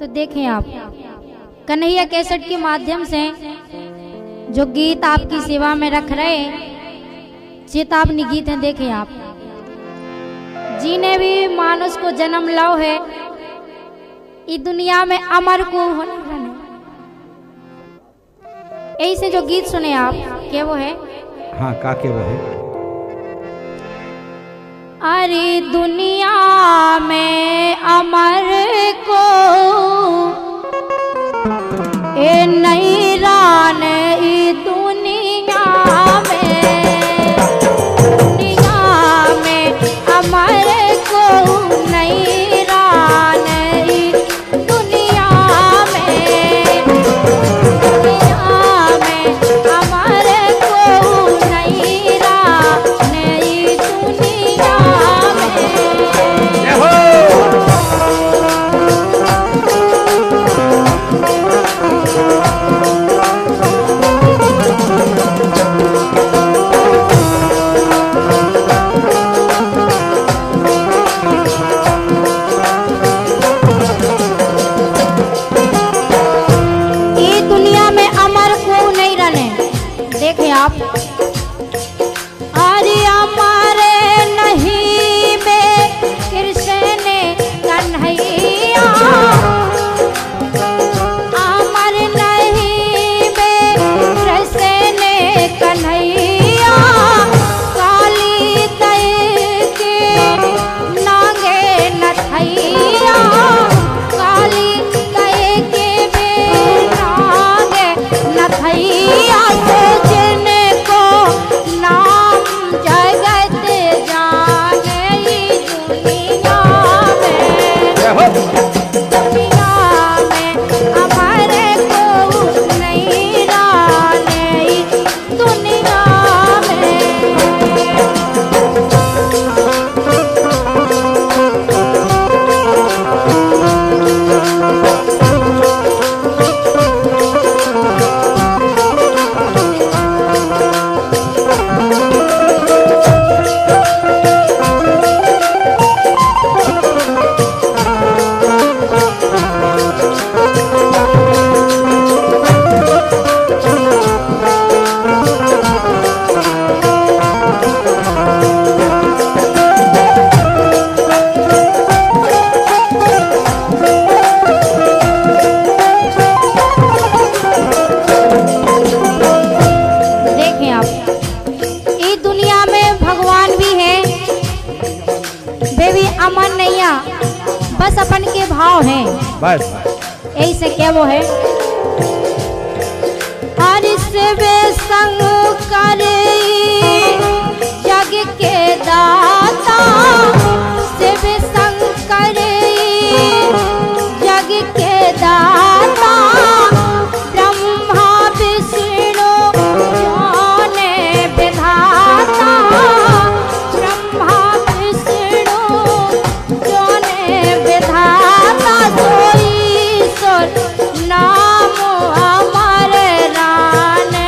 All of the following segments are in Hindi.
तो देखें आप कन्हैया कैसेट के माध्यम से जो गीत आपकी सेवा में रख रहे चेतावनी गीत हैं। देखें आप जिन्हें भी मानुष को जन्म लो है इस दुनिया में अमर को होने यही से जो गीत सुने आप क्या वो है? हाँ का के वो है? अरे दुनिया में अमर को ए नहीं राने दुनिया में अमर को नहीं राने दुनिया में अमर को नहीं राने दुनिया आप अरे हमारे नहीं में कृष्ण कन्हैया अमर नहीं में कृष्ण कन्हैया काली दई के नागे नथैया काली दई के नागे नथैया अमन नैया बस अपन के भाव हैं बस यही से क्या वो है? हरिश वे संग कर जग के दाता शिव संग कर जग के दाता ब्रह्मा विष्णु जाने विधाता नाम हमारे राने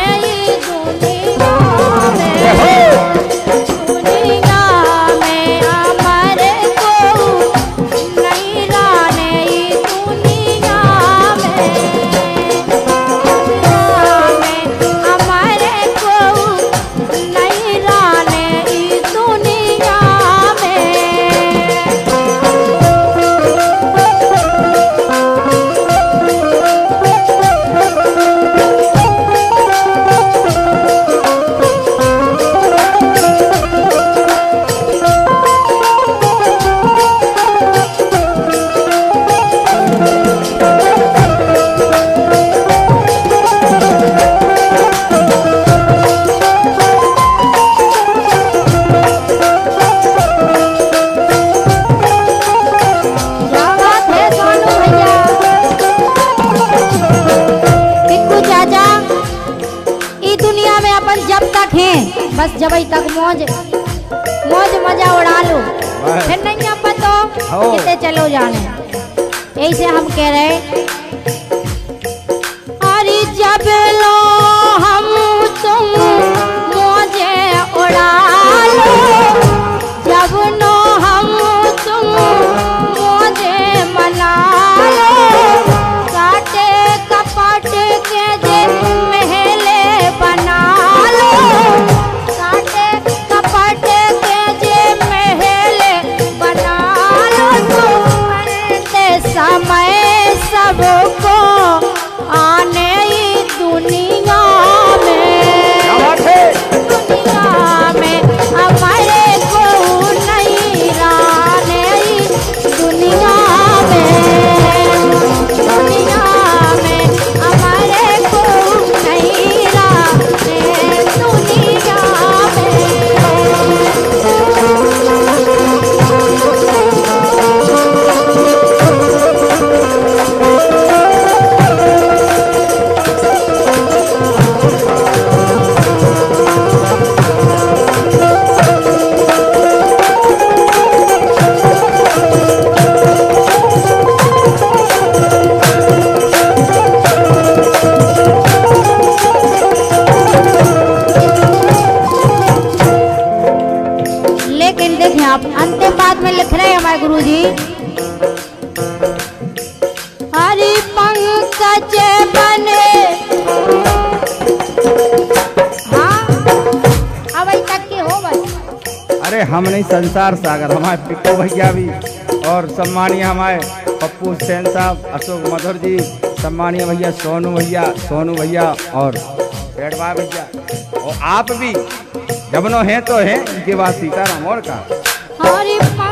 बस जब तक मौज मजा उड़ा लो फिर नहीं पता कितने चलो जाने। ऐसे हम कह रहे अरे जब लो हम तुम मौजे उड़ा लो जब नो हम तुम मौजे मना लो बचपन। हाँ अब तक के हो बस। अरे हम नहीं संसार सागर, हमारे पिप्पू भैया भी और सम्मानीय हमारे पप्पू सेन साहब, अशोक मधुर जी, सम्मानीय भैया सोनू भैया और पेड़वा भैया, और आप भी जबनो हैं तो हैं, इनके बाद सीताराम और का। हरे